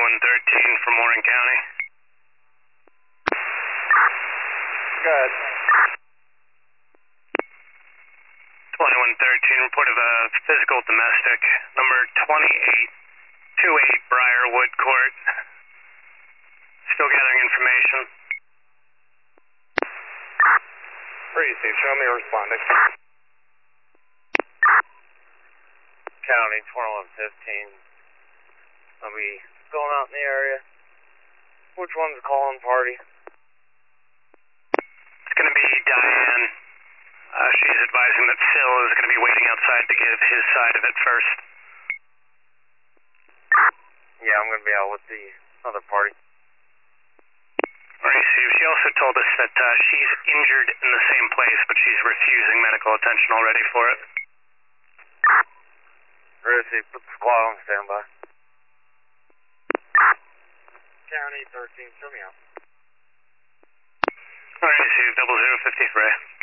2113 from Warren County. Good. 2113, report of a physical domestic, number 2828 Briarwood Court. Still gathering information. Receive, show me responding. County 2115. I'll be going out in the area. Which one's calling party? It's going to be Diane. She's advising that Phil is going to be waiting outside to give his side of it first. Yeah, I'm going to be out with the other party. Receive. She also told us that she's injured in the same place, but she's refusing medical attention already for it. Receive, put the squad on standby. County 13, show me out. Receive, 0053.